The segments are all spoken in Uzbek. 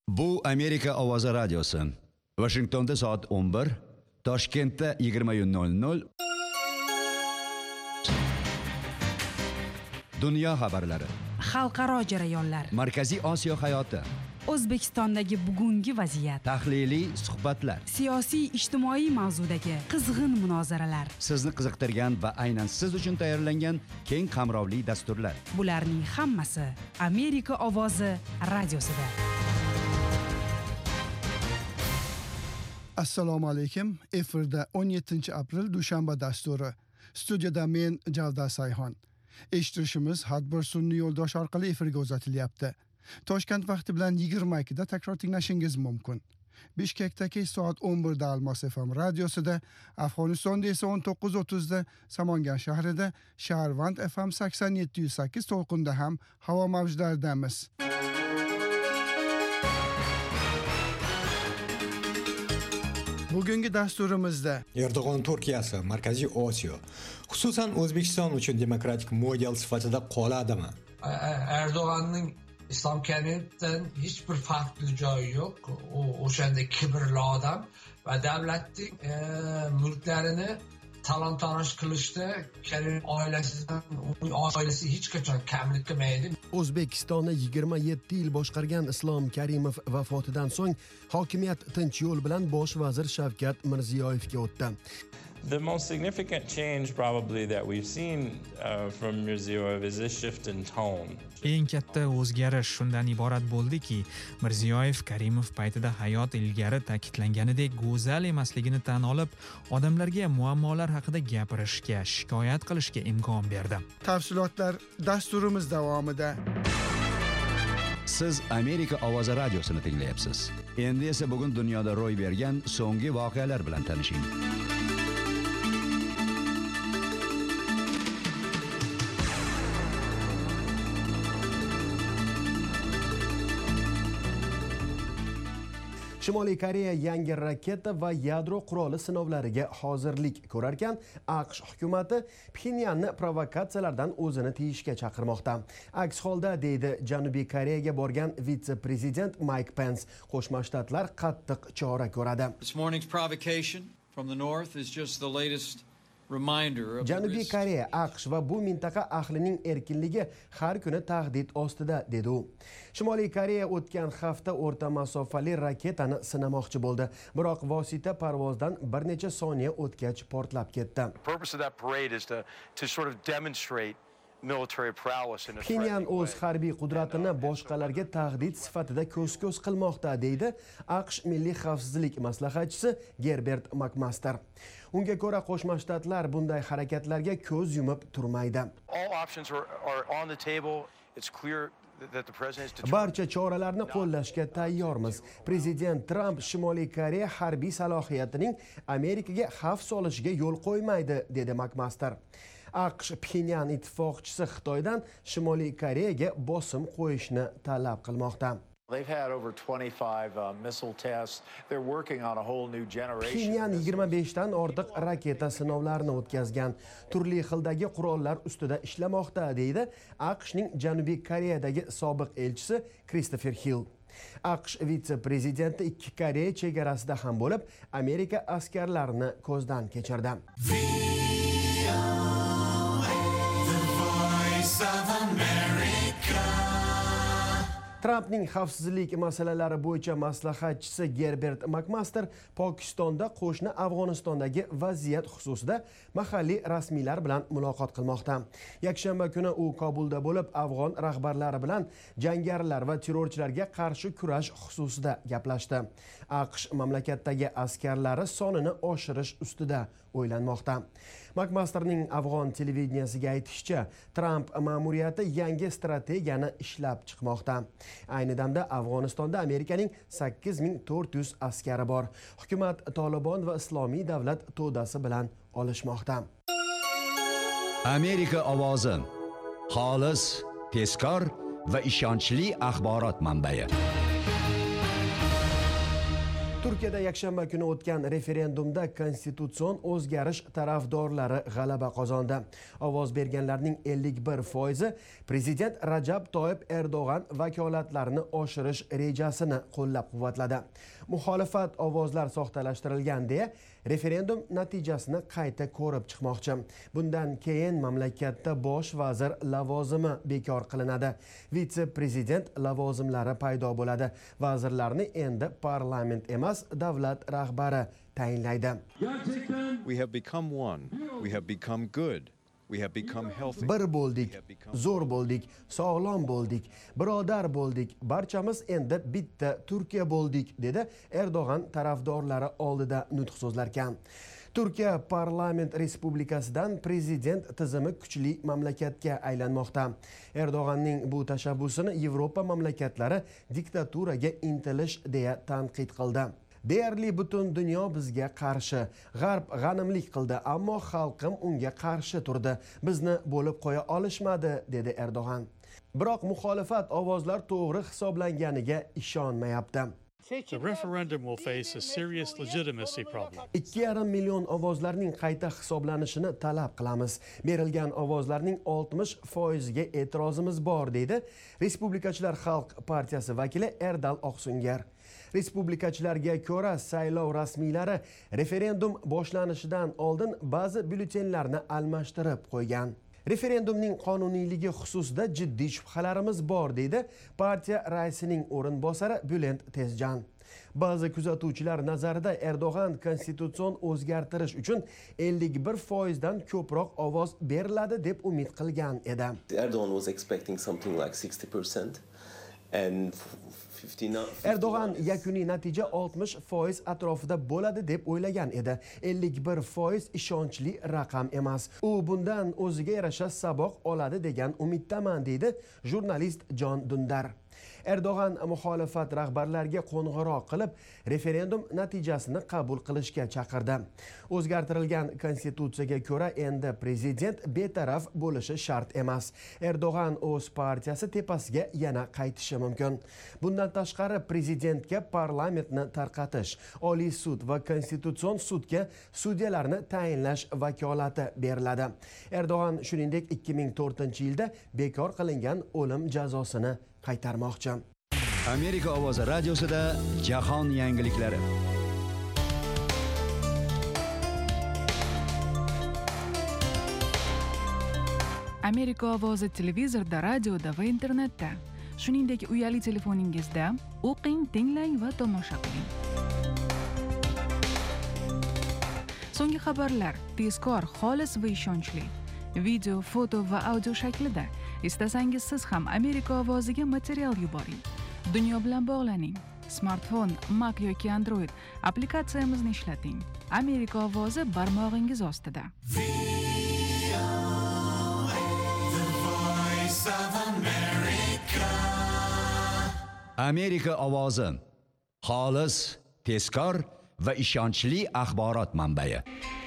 Bu Amerika Ovozi radiosi. Washingtonda soat 11, Toshkentda 20:00. Dunyo xabarlari. Xalqaro jarayonlar. Markaziy Osiyo hayoti. O'zbekistondagi bugungi vaziyat. Tahliliy suhbatlar. Siyosiy ijtimoiy mavzudagi qizg'in munozaralar. Sizni qiziqtirgan va aynan siz uchun tayyorlangan keng qamrovli dasturlar. Bularning hammasi Amerika Ovozi radiosida. Assalomu alaykum. Efirda 17 aprel dushanba dasturi. Studiyada men Javdar Sayxon. Eshittirishimiz har bir sun'iy yo'ldosh orqali efirga uzatilyapti. Toshkent vaqti bilan 22 da takror tinglashingiz mumkin. Bishkekdagi soat 11 da Almos FM radiosida, Afg'onistonda esa 19:30 da Samangan shahrida, Shaharvand FM 87.8 to'lqinda ham havo mavjlaridamiz. Bugungi dasturimizda Erdo'g'on Turkiyasi Markaziy Osiyo, xususan O'zbekiston uchun demokratik model sifatida qoladimi? Erdo'g'onning Islom Karimovdan hiçbir farklı joyi yo'q. O o'shanda kibrli odam va davlatning mulklarini talon-taroj qilishda Karimov oilasi hech qachon kamlik qilmaydi. O'zbekistonni 27 yil boshqargan Islom Karimov vafotidan so'ng hokimiyat tinch yo'l bilan bosh vazir Shavkat Mirziyoyevga o'tdi. The most significant change probably that we've seen from Mirziyoyev is a shift in tone. Eng katta o'zgarish shundan iborat bo'ldiki, Mirziyoyev Karimov paytida hayot ilgari ta'kidlanganidek go'zal emasligini tan olib, odamlarga muammolar haqida gapirishga, shikoyat qilishga imkon berdi. Tafsilotlar dasturimiz davomida. Siz Amerika Ovozi radiosini tinglayapsiz. Endi esa bugun dunyoda ro'y bergan so'nggi voqealar bilan tanishing. Shimoliy Koreya yangi raketa va yadro quroli sinovlariga hozirlik ko'rarkan, AQSh hukumati Pxenyanni provokatsiyalardan o'zini tiyishga chaqirmoqda. Aks holda, deydi Janubiy Koreyaga borgan vitse-prezident Mike Pence, Qo'shma Shtatlar qattiq chora ko'radi. This morning's provocation from the north is just the latest Janubiy Koreya, AQSh va bu mintaqa ahlining erkinligi har kuni tahdid ostida, dedi u. Shimoliy Koreya o'tgan hafta o'rta masofali raketani sinamoqchi bo'ldi, biroq vosita parvozdan bir necha soniya o'tgach portlab ketdi. Pxenyan o'z harbiy qudratini boshqalarga tahdid sifatida ko'z-ko'z qilmoqda, deydi AQSh milliy xavfsizlik maslahatchisi Gerbert McMaster. Unga ko'ra, Qo'shma Shtatlar bunday harakatlarga ko'z yumib turmaydi. Barcha choralarni qo'llashga tayyormiz. Prezident Trump Shimoliy Koreya harbiy salohiyatining Amerikaga xavf solishiga yo'l qo'ymaydi, dedi McMaster. AQSh Pxenyan ittifoqchisi Xitoydan Shimoliy Koreyaga bosim qo'yishni talab qilmoqda. Pxenyan 25 dan ortiq raketa sinovlarini o'tkazgan, turli xildagi qurollar ustida ishlamoqda, deydi AQShning Janubiy Koreyadagi sobiq elchisi Christopher Hill. AQSh vitse-prezidenti ikki Koreya chegarasida ham bo'lib, Amerika askarlarini ko'zdan kechirdi. Trumpning xavfsizlik masalalari bo'yicha maslahatchisi Gerbert McMaster Pokistonda qo'shni Afg'onistondagi vaziyat xususida mahalliy rasmiylar bilan muloqot qilmoqda. Yakshanba kuni u Kobulda bo'lib, afg'on rahbarlari bilan jangarilar va terrorchilarga qarshi kurash xususida gaplashdi. AQSh mamlakatdagi askarlari sonini oshirish ustida o'ylanmoqda. McMasterning afg'on televideniyasiga aytishicha, Trump ma'muriyati yangi strategiyani ishlab chiqmoqda. Ayni damda Afg'onistonda Amerikaning 8400 askari bor. Hukumat Tolibon va Islomiy davlat to'dasi bilan olishmoqda. Amerika Ovozi. Xolis, tezkor va ishonchli axborot manbai. Turkiyada yakshanba kuni o'tgan referendumda konstitutsion o'zgarish tarafdorlari g'alaba qozondi. Ovoz berganlarning 51% prezident Rajab Toyib Erdo'g'an vakolatlarini oshirish rejasini qo'llab-quvvatladi. Muxolifat ovozlar soxtalashtirilgan deya referendum natijasini qayta ko'rib chiqmoqchi. Bundan keyin mamlakatda bosh vazir lavozimi bekor qilinadi. Vitse-prezident lavozimlari paydo bo'ladi. Vazirlarni endi parlament emas, davlat rahbari tayinlaydi. We have become one. We have become good. We have become healthy. Bir bo'ldik, zo'r bo'ldik, sog'lom bo'ldik, birodar bo'ldik, barchamiz endi bitta Turkiya bo'ldik, dedi Erdo'g'an tarafdorlari oldida nutq so'zlarkan. Turkiya parlament respublikasidan prezident tizimi kuchli mamlakatga aylanmoqda. Erdo'g'anning bu tashabbusini Yevropa mamlakatlari diktaturaga intilish deya tanqid qildi. Deyarli butun dunyo bizga qarshi, g'arb g'animlik qildi, ammo xalqim unga qarshi turdi. Bizni bo'lib qo'ya olishmadi, dedi Erdo'g'an. Biroq muxolifat ovozlar to'g'ri hisoblanganiga ishonmayapti. The referendum will face a serious legitimacy problem. 2,5 million ovozlarning qayta hisoblanishini talab qilamiz. Berilgan ovozlarning 60%ga e'tirozimiz bor, deydi Respublikachilar xalq partiyasi vakili Erdal Oqsungar. Respublikachilarga ko'ra saylov rasmiylari referendum boshlanishidan oldin ba'zi byulletenlarni almashtirib qo'ygan. Referendumning qonuniyligi xususida jiddiy shubhalarimiz bor, deydi partiya raisining o'rinbosari Bülent Tezcan. Ba'zi kuzatuvchilar nazarida Erdo'g'an konstitutsion o'zgartirish uchun 51% dan ko'proq ovoz beriladi deb umid qilgan edi. Erdo'g'an was expecting something like 60% and Erdo'g'an yakuniy natija 60% atrofida bo'ladi deb o'ylagan edi. 51% ishonchli raqam emas. U bundan o'ziga yarasha saboq oladi degan umiddaman, deydi jurnalist Jon Dundar. Erdo'g'an muxolifat rahbarlariga qo'ng'iroq qilib, referendum natijasini qabul qilishga chaqirdi. O'zgartirilgan konstitutsiyaga ko'ra endi prezident betaraf bo'lishi shart emas. Erdo'g'an o'z partiyasi tepasiga yana qaytishi mumkin. Bundan tashqari prezidentga parlamentni tarqatish, Oliy sud va konstitutsion sudga sudyalarni tayinlash vakolati beriladi. Erdo'g'an shuningdek 2004-yilda bekor qilingan o'lim jazosini qaytarmoqchi. Amerika ovozi radiosida jahon yangiliklari. Amerika ovozi televizorda, radioda va internetda. Shuningdek, uyali telefoningizda o'qing, tinglang va tomosha qiling. So'nggi xabarlar tezkor, xolis va ishonchli. Video, foto va audio shaklida. Istasangiz siz ham Amerika ovoziga material yuboring. Dunyo bilan bog'laning. Smartfon, Mac yoki Android applikatsiyamizni ishlating. Amerika ovozi barmog'ingiz ostida. Amerika ovozi. Xolis, tezkor va ishonchli axborot manbai.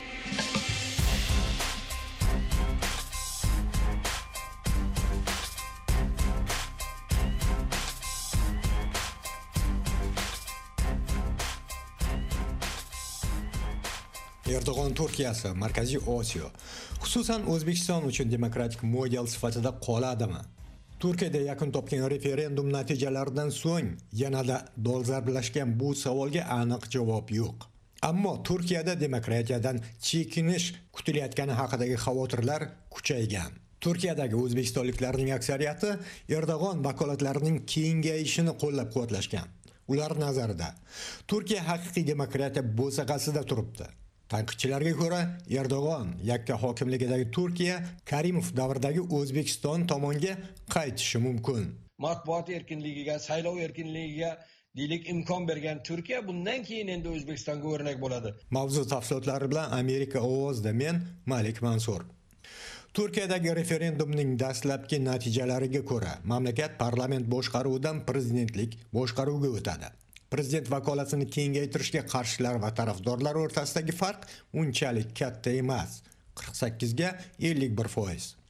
Erdo'g'an Turkiyasi Markaziy Osiyo, xususan O'zbekiston uchun demokratik model sifatida qoladimi? Turkiyada yakun topgan referendum natijalaridan so'ng yanada dolzarblashgan bu savolga aniq javob yo'q. Ammo Turkiyada demokratiyadan chekinish kutilayotgani haqidagi xavotirlar kuchaygan. Turkiyadagi o'zbekistonliklarning aksariyati Erdo'g'an vakolatlarining kengayishini qo'llab-quvvatlashgan. Ular nazarida Turkiya haqiqiy demokratiya bo'sag'asida turibdi. Tanqidchilarga ko'ra, Erdo'g'an yakka hokimligidagi Turkiya Karimov davridagi O'zbekiston tomonga qaytishi mumkin. Matbuot erkinligiga, saylov erkinligiga deylik imkon bergan Turkiya bundan keyin endi O'zbekistonga o'rnak bo'ladi. Mavzu tafsilotlari bilan Amerika ovozida men Malik Mansur. Turkiyadagi referendumning dastlabki natijalariga ko'ra, mamlakat parlament boshqaruvidan prezidentlik boshqaruvga o'tadi. Prezident vakolatini kengaytirishga qarshilar va tarafdorlar o'rtasidagi farq unchalik katta emas. 48 ga 51%.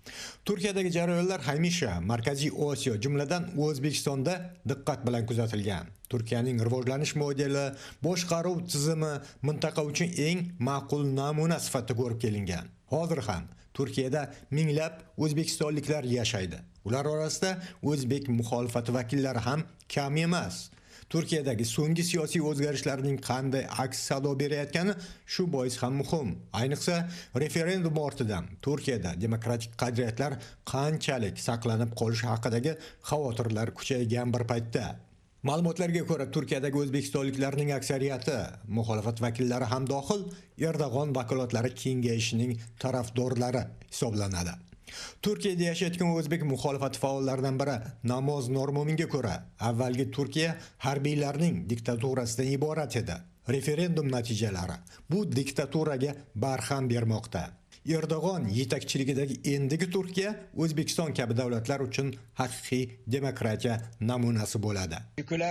Turkiyadagi jarayonlar hamisha Markaziy Osiyo, jumladan O'zbekistonda diqqat bilan kuzatilgan. Turkiyaning rivojlanish modeli, boshqaruv tizimi mintaqa uchun eng ma'qul namuna sifatida ko'rib kelingan. Hozir ham Turkiyada minglab o'zbekistonliklar yashaydi. Ular orasida o'zbek muxolifati vakillari ham kam emas. Turkiyadagi so'nggi siyosiy o'zgarishlarning qanday aks sado berayotgani shu bois ham muhim. Ayniqsa, referendum ortidan Turkiyada demokratik qadriyatlar qanchalik saqlanib qolishi haqidagi xavotirlar kuchaygan bir paytda. Ma'lumotlarga ko'ra, Turkiyadagi o'zbekistonliklarning aksariyati, muxolifat vakillari ham dohil, Erdo'g'on vakolatlari kengayishining tarafdorlari hisoblanadi. Turkiyada yashayotgan o'zbek muxolifati faollaridan biri Namoz Normo'minga ko'ra, avvalgi Turkiya harbiylarning diktaturasidan iborat edi. Referendum natijalari bu diktaturaga barham bermoqda. Erdo'g'on yetakchiligidagi endigi Turkiya O'zbekiston kabi davlatlar uchun haqiqiy demokratiya namunasi bo'ladi. Sekulyar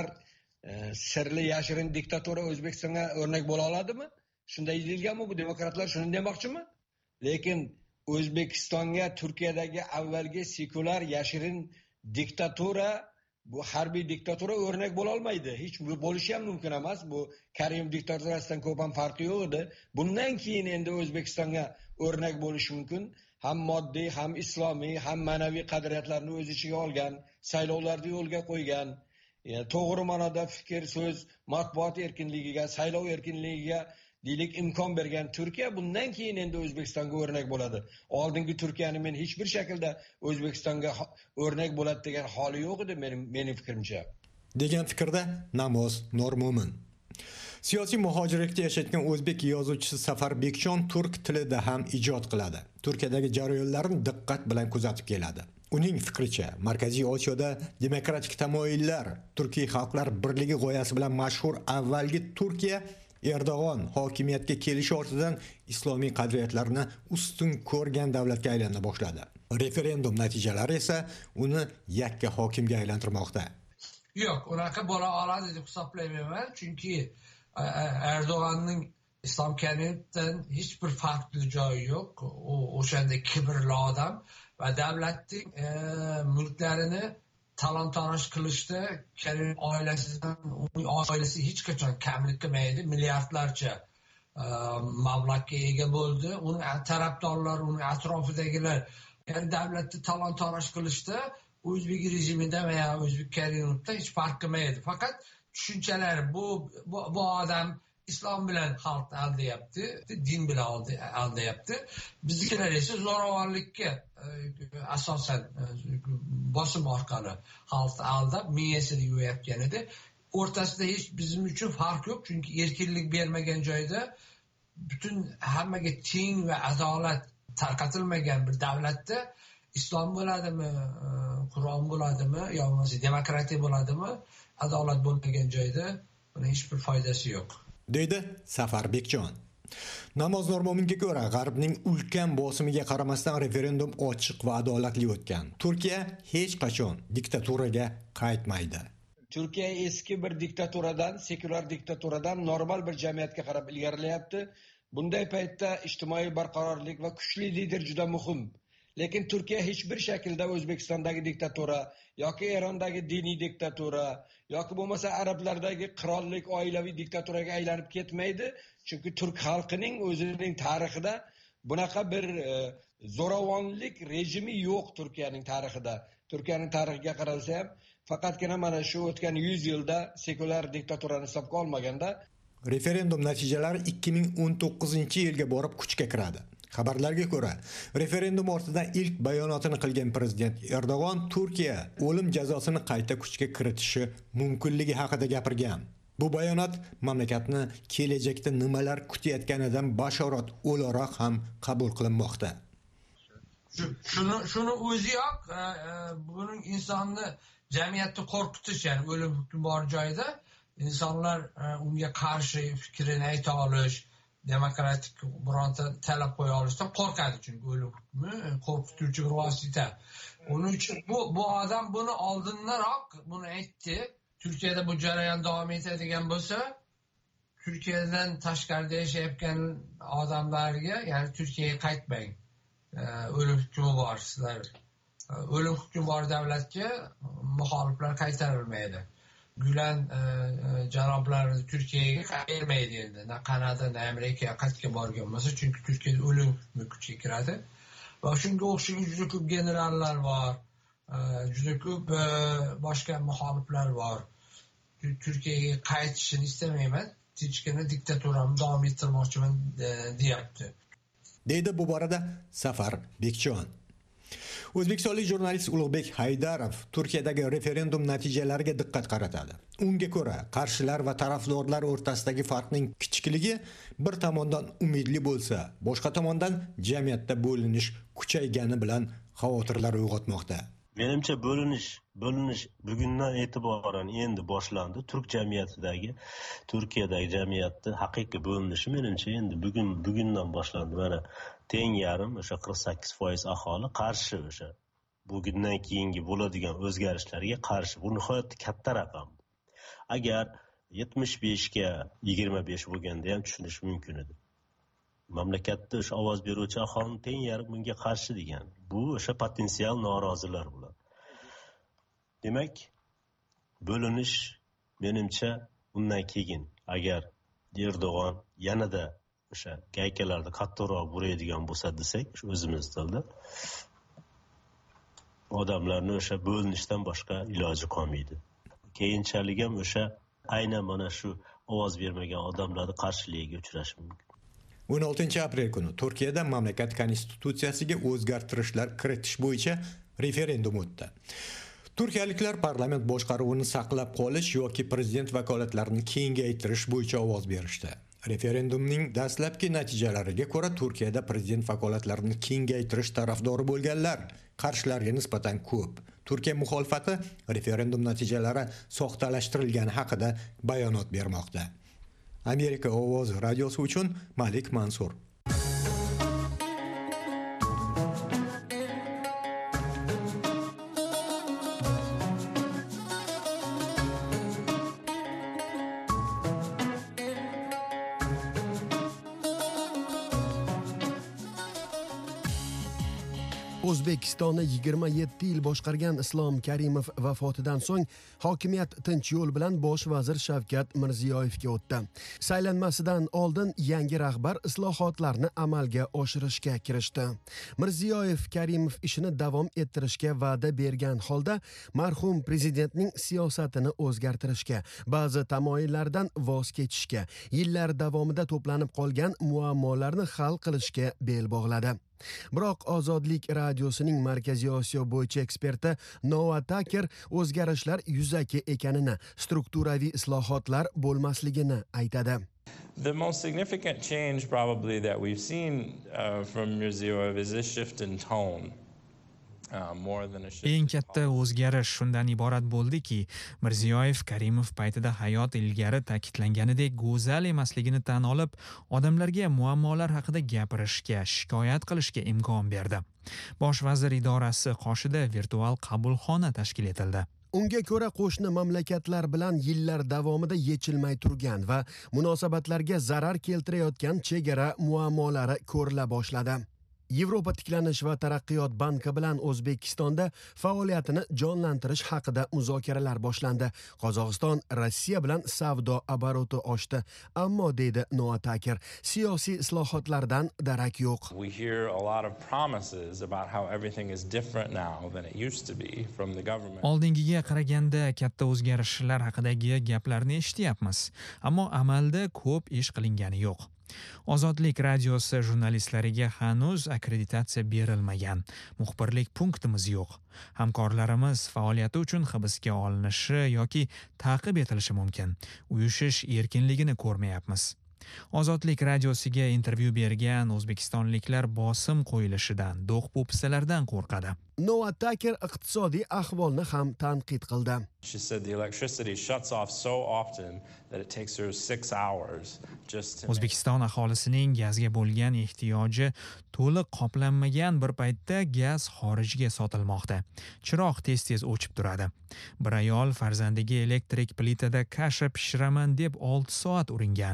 sirli yashirin diktatura O'zbekistonga o'rnak bo'la oladimi? Shunday deyilganmi, bu demokratlar shuni demoqchimi? Lekin O'zbekistonga Turkiyadagi avvalgi sekulyar yashirin diktatura, bu harbiy diktatura o'rnak bo'la olmaydi. Hech bo'lishi ham mumkin emas. Bu Karimov diktaturasidan ko'p ham farqi yo'q edi. Bundan keyin endi O'zbekistonga o'rnak bo'lishi mumkin. Ham moddiy, ham islomiy, ham ma'naviy qadriyatlarni o'z ichiga olgan, saylovlarni yo'lga qo'ygan, to'g'ri ma'noda fikr, so'z, matbuot erkinligiga, saylov erkinligiga deylik imkon bergan Turkiya bundan keyin endi O'zbekistonga o'rnak bo'ladi. Oldingi Turkiyani men hech bir shaklda O'zbekistonga o'rnak bo'ladi degan holi yo'q edi mening fikrimcha. Degan fikrda Namoz Normo'min. Siyosiy muhojirlikda yashayotgan o'zbek yozuvchisi Safar Bekjon turk tilida ham ijod qiladi. Turkiyadagi jarayonlarni diqqat bilan kuzatib keladi. Uning fikricha, Markaziy Osiyoda demokratik tamoyillar, Turkiy xalqlar birligi g'oyasi bilan mashhur avvalgi Turkiya Erdo'g'on hokimiyatga kelishi ortidan islomiy qadriyatlarni ustun ko'rgan davlatga aylana boshladi. Referendum natijalari esa uni yakka hokimga aylantirmoqda. Yo'q, unaqa bo'la oladi deb hisoblayman, chunki Erdo'g'onning Islom Karimovdan hech bir farqli joyi yo'q. U o'shanda kibrli odam va davlatning mulklarini talon-taroj qilishda Karimov oilasidan, uning oilasi hech qachon kamlik qilmaydi, milliardlarcha mablag'ga ega bo'ldi. Uning tarafdorlari, uning atrofidagilar davlatni talon-taroj qilishda o'zbek rejimida va ya o'zbek Karimovda hech farq qilmaydi. Faqat tushunchalar bu odam islom bilan xalqni aldayapti, din bilan aldayapti. Biznikilar esa zo'ravonlikka asosan bosim orqali xalqni aldab, miyasini yuvayotgan edi. O'rtasida hech bizim uchun farq yo'q, chunki erkinlik bermagan joyda butun hammaga teng va adolat tarqatilmagan bir davlatda islom bo'ladimi, Qur'on bo'ladimi, yoki demokratiya bo'ladimi, adolat bo'lmagan joyda buni hech bir foydasi yo'q, deydi Safar Bekjon. Namoz Normo'minga ko'ra, G'arbning ulkan bosimiga qaramasdan referendum ochiq va adolatli o'tgan. Turkiya hech qachon diktaturaga qaytmaydi. Turkiya eski bir diktaturadan, sekulyar diktaturadan normal bir jamiyatga qarab ilgarilayapti. Bunday paytda ijtimoiy barqarorlik va kuchli lider juda muhim. Lekin Turkiya hech bir shaklda O'zbekistondagi diktatura yoki Erondagi diniy diktatura yoki bo'lmasa arablardagi qirollik oilaviy diktaturaga aylanib ketmaydi. Chunki turk xalqining o'zining tarixida bunaqa bir zo'ravonlik rejimi yo'q Turkiyaning tarixida. Turkiyaning tarixiga qaralsa ham faqatgina mana shu o'tgan 100 yilda sekulyar diktaturani hisobga olmaganda referendum natijalari 2019-yilga borib kuchga kiradi. Xabarlarga ko'ra, referendum ortidan ilk bayonotini qilgan prezident Erdo'g'on Turkiya o'lim jazosini qayta kuchga kiritishi mumkinligi haqida gapirgan. Bu bayonot mamlakatni kelajakda nimalar kutayotganidan bashorat o'laroq ham qabul qilinmoqda. Shuni o'ziyoq buning insonni jamiyatni qo'rqitish, ya'ni o'lim hukmi bor joyda insonlar unga qarshi fikrini ayta olish, demokratik bironta talab qo'ya olishdan qo'rqadi, chunki o'lim hukmi qo'rqituvchi bir vosita. Uning uchun bu odam buni oldinroq buni aytdi. Turkiyada bu jarayon davom etadigan bo'lsa, Turkiyadan tashqarida yashayotgan odamlarga, ya'ni Turkiyaga qaytmang, o'lim hukmi bor. Sizlar o'lim hukmi bor davlatga muxoliflar qaytarilmaydi. Gulen janoblarni Turkiyaga qaytarmaydi endi. Na Kanada, na Amerika qaytga borgan bo'lsa, chunki Turkiyada o'lim hukmi kuchga kiradi. Va shunga o'xshagan juda ko'p generallar bor, juda ko'p boshqa muxoliflar bor. Turkiyaga qaytishini istamayman, tinchgina diktaturamni davom ettirmoqchiman deyapti. Deydi bu borada Safar Bekjon. O'zbekistonlik jurnalist Ulug'bek Haydarov Turkiyadagi referendum natijalariga diqqat qaratadi. Unga ko'ra, qarshilar va tarafdorlar o'rtasidagi farqning kichikligi bir tomondan umidli bo'lsa, boshqa tomondan jamiyatda bo'linish kuchaygani bilan xavotirlar uyg'otmoqda. Menimcha bo'linish bugundan e'tiboran endi boshlandi. Turkiyadagi jamiyatda haqiqiy bo'linishi menimcha endi bugundan boshlandi. Mana teng yarim o'sha 48% aholi qarshi o'sha bugundan keyingi bo'ladigan o'zgarishlarga qarshi. Bu nihoyatda katta raqam. Agar 75 ga 25 bo'lganda ham tushunish mumkin edi. Mamlakatda o'sha ovoz beruvchi aholining teng yarim bunga qarshi degan. Bu o'sha potensial norozilar bular. Demak, bo'linish menimcha undan keyin agar Erdo'g'on yanada o'sha gaykalarda kattaroq buraydigan bo'lsa desak, o'zimiz tilda odamlarni o'sha bo'linishdan boshqa iloji qolmaydi. Keyinchalik ham o'sha aynan mana shu ovoz bermagan odamlarni qarshiligiga uchrashi mumkin. 16 aprel kuni Turkiyada mamlakat konstitutsiyasiga o'zgartirishlar kiritish bo'yicha referendum o'tdi. Turkiyaliklar parlament boshqaruvini saqlab qolish yoki prezident vakolatlarini kengaytirish bo'yicha ovoz berishdi. Referendumning dastlabki natijalariga ko'ra Turkiyada prezident vakolatlarini kengaytirish tarafdori bo'lganlar qarshilarga nisbatan ko'p. Turkiya muxolifati referendum natijalari soxtalashtirilgani haqida bayonot bermoqda. Amerika ovozi radiosi uchun Malik Mansur. O'zbekistonni 27 yil boshqargan Islom Karimov vafotidan so'ng hokimiyat tinch yo'l bilan bosh vazir Shavkat Mirziyoyevga o'tdi. Saylanmasidan oldin yangi rahbar islohotlarni amalga oshirishga kirishdi. Mirziyoyev Karimov ishini davom ettirishga va'da bergan holda marhum prezidentning siyosatini o'zgartirishga, ba'zi tamoyillardan voz kechishga, yillar davomida to'planib qolgan muammolarni hal qilishga bel bog'ladi. Biroq Ozodlik radiosining Markaziy Osiyo bo'yicha eksperti Noah Tucker o'zgarishlar yuzaki ekanini, strukturaviy islohotlar bo'lmasligini aytadi. The most significant change probably that we've seen from Mirziyoyev is a shift in tone. Eng katta o'zgarish shundan iborat bo'ldiki, Mirziyoyev Karimov paytida hayot ilgari ta'kidlanganidek go'zal emasligini tan olib, odamlarga muammolar haqida gapirishga, shikoyat qilishga imkon berdi. Bosh vazir idorasi qoshida virtual qabulxona tashkil etildi. Unga ko'ra qo'shni mamlakatlar bilan yillar davomida yechilmay turgan va munosabatlarga zarar keltirayotgan chegara muammolari ko'rila boshladi. Yevropa tiklanish va taraqqiyot banki bilan O'zbekistonda faoliyatini jonlantirish haqida muzokaralar boshlandi. Qozog'iston Rossiya bilan savdo oboroti oshdi. Ammo deydi Noah Tucker, siyosiy islohotlardan darak yo'q. We hear a lot of promises about how everything is different now than it used to be from the government. Oldingiga qaraganda katta o'zgarishlar haqidagi gaplarni eshityapmiz, ammo amalda ko'p ish qilingani yo'q. Ozodlik radiosi jurnalistlariga hanuz akkreditatsiya berilmagan. Muxbirlik punktimiz yo'q. Hamkorlarimiz faoliyati uchun hibsga olinishi yoki ta'qib etilishi mumkin. Uyushish erkinligini ko'rmayapmiz. Ozodlik radiosiga intervyu bergan o'zbekistonliklar bosim qo'yilishidan, do'q-po'pisalardan qo'rqadi. Noah Tucker iqtisodiy ahvolni ham tanqid qildi. She said the electricity shuts off so often that it takes her 6 hours just to O'zbekiston aholisining gazga bo'lgan ehtiyoji to'liq qoplanmagan bir paytda gaz xorijga sotilmoqda. Chiroq tez-tez o'chib turadi. Bir ayol farzandiga elektrik plitada kasha pishiraman deb 6 soat uringan.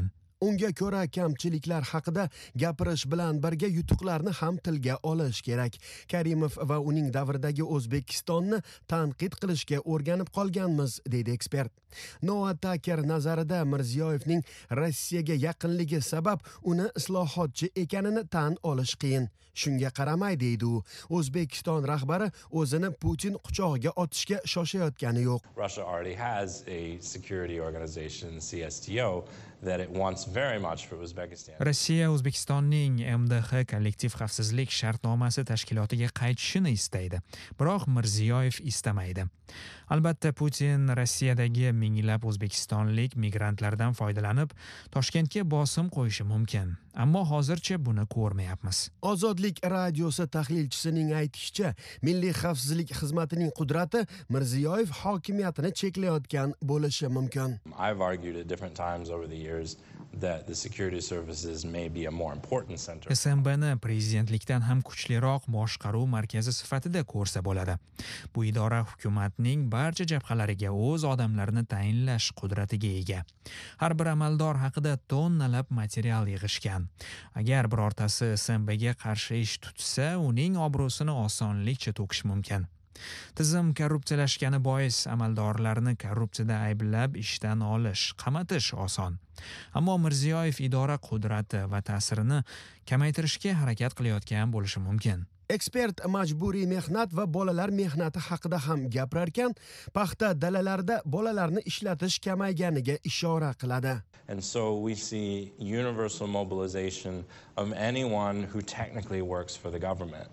Unga ko'ra kamchiliklar haqida gapirish bilan birga yutuqlarni ham tilga olish kerak. Karimov va uning davridagi O'zbekistonni tanqid qilishga o'rganib qolganmiz, deydi ekspert. Noah Tucker nazarida Mirziyoyevning Rossiyaga yaqinligi sabab uni islohotchi ekanini tan olish qiyin. Shunga qaramay, deydi u, O'zbekiston rahbari o'zini Putin quchog'iga otishga shoshayotgani yo'q. Russia already has a security organization, CSTO, that it wants very much for Uzbekistan. Rossiya O'zbekistonning MDH kollektiv xavfsizlik shartnomasi tashkilotiga qaytishini istaydi, biroq Mirziyoyev istamaydi. Albatta, Putin Rossiyadagi minglab o'zbekistonlik migrantlardan foydalanib Toshkentga bosim qo'yishi mumkin, ammo hozircha buni ko'rmayapmiz. Ozodlik radiosi tahlilchisining aytishicha, Milliy xavfsizlik xizmatining qudrati Mirziyoyev hokimiyatini cheklayotgan bo'lishi mumkin. I've argued at different times over the years that the security services may be a more important center. SMBni prezidentlikdan ham kuchliroq boshqaruv markazi sifatida ko'rsa bo'ladi. Bu idora hukumatning barcha jabhalariga o'z odamlarini tayinlash qudratiga ega. Har bir amaldor haqida tonnalab material yig'ishgan. Agar birortasi SMBga qarshi ish tutsa, uning obro'sini osonlikcha to'kish mumkin. Tizim korrupsiyalashgani bois amaldorlarni korrupsiyada ayblab ishdan olish, qamatish oson. Ammo Mirziyoyev idora qudrati va ta'sirini kamaytirishga harakat qilayotgan bo'lishi mumkin. Ekspert majburiy mehnat va bolalar mehnati haqida ham gapirar ekan, paxta dalalarida bolalarni ishlatish kamayganiga ishora qiladi. And so we see universal mobilization of anyone who technically works for the government.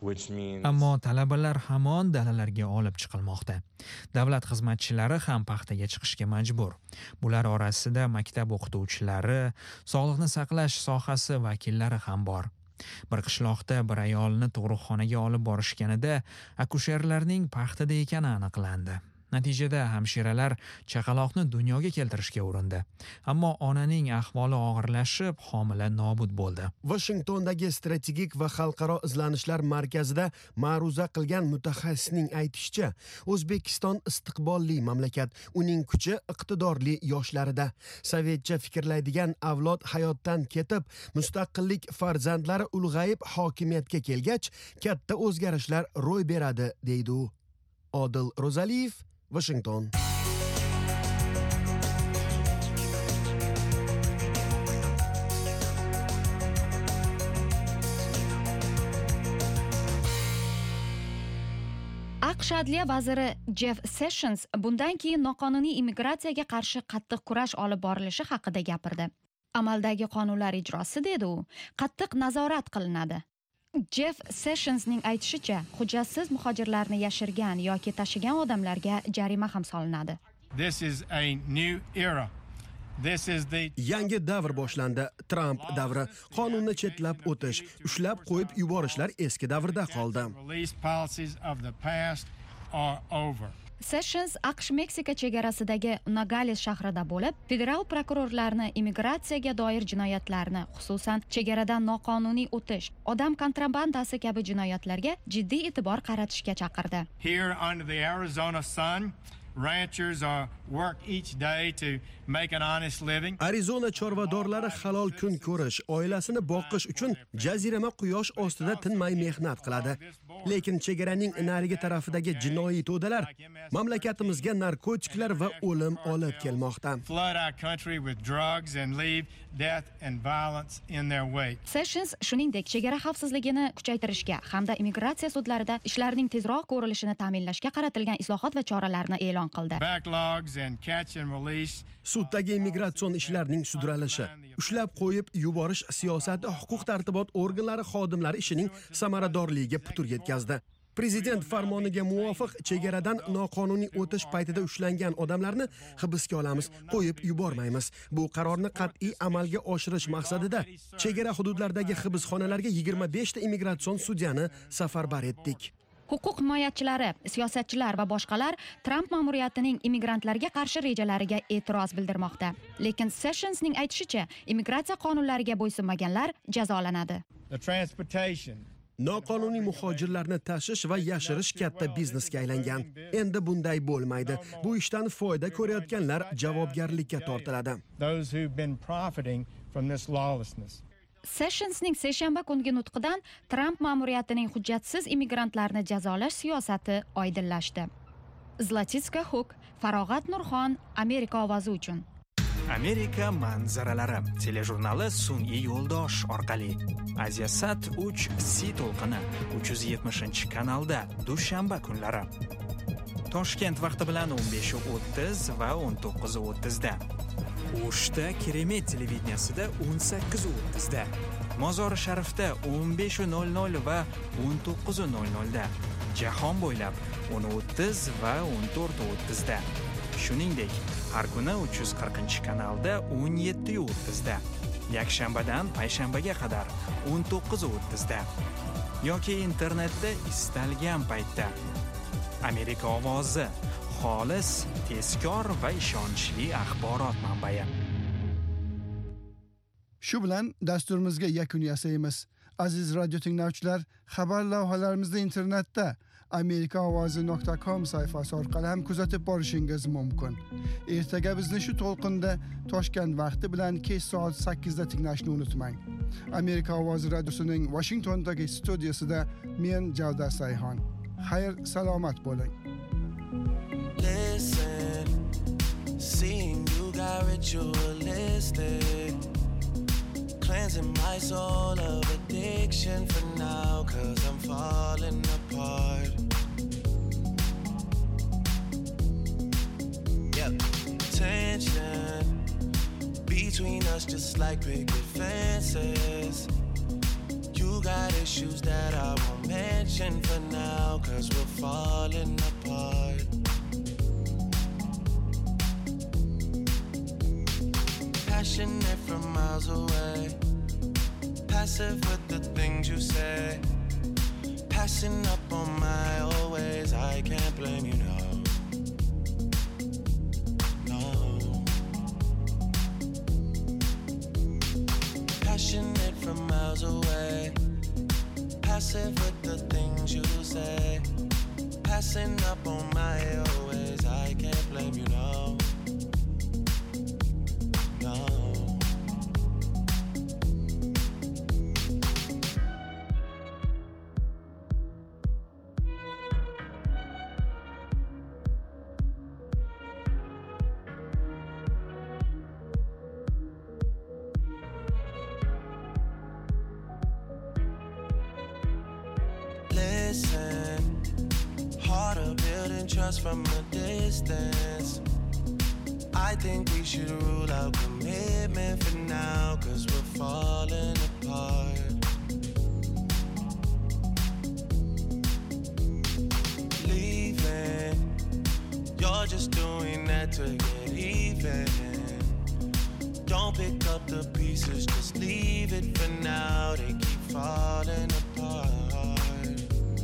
Ammo talabalar hamon dalalarga olib chiqilmoqda. Davlat xizmatchilari ham paxtaga chiqishga majbur. Bular orasida maktab o'qituvchilari, sog'liqni saqlash sohasi vakillari ham bor. Bir qishloqda bir ayolni tug'ruqxonaga olib borishganida akusherlarning paxtada ekani aniqlandi. Natijada hamshiralar chaqaloqni dunyoga keltirishga urindi. Ammo onaning ahvoli og'irlashib, homila nobud bo'ldi. Washingtondagi strategik va xalqaro izlanishlar markazida ma'ruza qilgan mutaxassisning aytishicha, O'zbekiston istiqbolli mamlakat, uning kuchi iqtidorli yoshlarida. Sovetcha fikrlaydigan avlod hayotdan ketib, mustaqillik farzandlari ulg'ayib hokimiyatga kelgach, katta o'zgarishlar ro'y beradi, deydi u. Odil Ro'zaliyev, Washington. AQSh adliya vaziri Jeff Sessions bundan keyin noqonuniy immigratsiyaga qarshi qattiq kurash olib borilishi haqida gapirdi. Amaldagi qonunlar ijrosi, dedi u, qattiq nazorat qilinadi. Jeff Sessionsning aytishicha, hujjatsiz muhojirlarni yashirgan yoki tashigan odamlarga jarima ham solinadi. This is a new era. This is the Yangi davr boshlandi. Trump davri. Qonunni chetlab o'tish, ushlab qo'yib yuborishlar eski davrda qoldi. Release policies of the past are over. Sessions AQSh-Meksika chegarasidagi Nogales shahrida bo'lib, federal prokurorlarni immigratsiyaga doir jinoyatlarni, xususan chegaradan noqonuniy o'tish, odam kontrabandasi kabi jinoyatlarga jiddiy e'tibor qaratishga chaqirdi. Here under the Arizona sun, ranchers are work each day to make an honest living. Arizona chorvadorlari halol kun ko'rish, oilasini boqish uchun jazirama quyosh ostida tinmay mehnat qiladi. Lekin chegaraning narigi tarafidagi jinoiy to'dalar mamlakatimizga narkotiklar va o'lim olib kelmoqda. Flood our country with drugs and leave death and violence in their wake. Sessions shuningdek chegara xavfsizligini kuchaytirishga hamda immigratsiya sudlarida ishlarning tezroq ko'rilishini ta'minlashga qaratilgan islohot va choralarni e'lon qildi. Backlogs and catch and release. Suddagi immigratsion ishlarning sudralishi, ushlab qo'yib yuborish siyosati huquq tartibot organlari xodimlari ishining samaradorligiga putur yetkazdi. Prezident farmoniga muvofiq chegaradan noqonuniy o'tish paytida ushlangan odamlarni hibsga olamiz, qo'yib yubormaymiz. Bu qarorni qat'iy amalga oshirish maqsadida chegara hududlaridagi hibsxonalarga 25 ta immigratsion sudyani safarbar etdik. Huquq himoyachilari, siyosatchilar va boshqalar Trump ma'muriyatining immigrantlarga qarshi rejalariga e'tiroz bildirmoqda. Lekin Sessionsning aytishicha, immigratsiya qonunlariga bo'ysunmaganlar jazolanadi. The transportation, Noqonuniy muhojirlarni tashish va yashirish katta biznesga aylangan. Endi bunday bo'lmaydi. Bu ishdan foyda ko'rayotganlar javobgarlikka tortiladi. Sessionsning seshanba kungi nutqidan Trump ma'muriyatining hujjatsiz immigrantlarni jazolash siyosati oydinlashdi. Zlatitska Huk, Farog'at Nurxon, Amerika ovozi uchun. Amerika manzaralari telejurnali sun'iy yo'ldosh orqali Asiasat 3C to'lqini 370-kanalda dushanba kunlari. Toshkent vaqti bilan 15:30 va 19:30 da. O'shda Keremet televideniyasida 18:30 da. Mozori Sharifda 15:00 va 19:00 da. Jahon bo'ylab 10:30 va 14:30 da. Shuningdek, har kuni 340-kanalda 17:30 da. Yakshanbadan payshanbaga qadar 19:30 da. Yoki internetda istalgan paytda. Amerika ovozi, xolis, tezkor va ishonchli axborot manbai. Shu bilan dasturimizga yakun yasaymiz. Aziz radio tinglovchilar, xabar lavhalarimizni internetda amerikaovozi.com sayfasi orqali ham kuzatib borishingiz mumkin. Ertaga bizni shu to'lqinda Toshkent vaqti bilan kech soat 8 da tinglashni unutmang. Amerika ovozi radiosining Washingtondagi studiyasida men Javdar Sayhon. Xayr, salomat bo'ling. Listen, seeing you got ritualistic, cleansing my soul of addiction for now, 'cause I'm falling apart. Yep, tension between us just like picket fences. You got issues that I won't mention for now, 'cause we're falling apart. Passionate from miles away, passive with the things you say, passing up on my always. I can't blame you, no. Passionate from miles away, passive with the things you say, passing up on my always. I can't blame you, no. No. Listen, harder building trust from a distance. I think we should rule out commitment for now, 'cause we're falling apart. Leaving, you're just doing that to get even. Don't pick up the pieces, just leave it for now. They keep falling apart.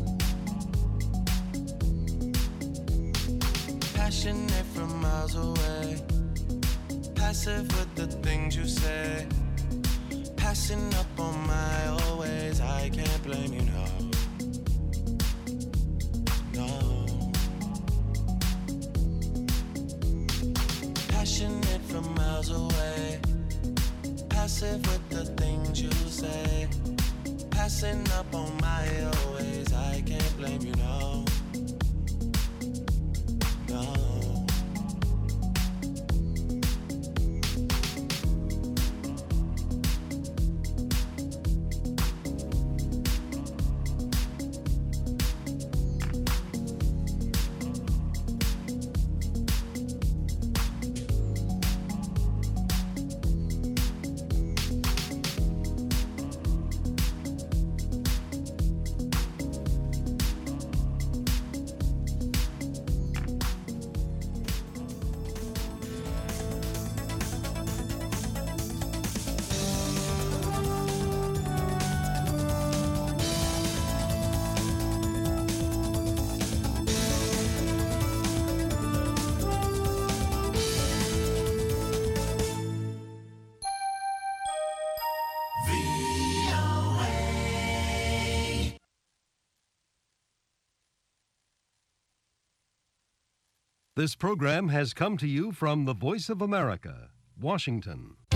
Passionate from miles away, passive with the things you say, passing up on my always. I can't blame you, no. No. Passionate from miles away, passive with the things you say, passing up on my always. I can't blame you, no. No. This program has come to you from the Voice of America, Washington.